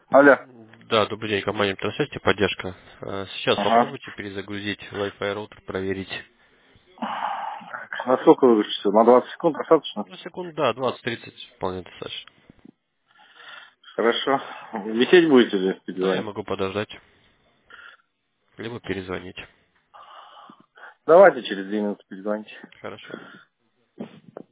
Алло. Да, добрый день, компания Трансвести, поддержка. Сейчас Ага. попробуйте перезагрузить Wi-Fi роутер, проверить. Так, на сколько выключится? На 20 секунд достаточно? Ну, секунд, да, 20-30 вполне достаточно. Хорошо. Висеть будете или Да, я перезвонить? могу подождать, либо перезвонить. Давайте через 2 минуты перезвоните. Хорошо.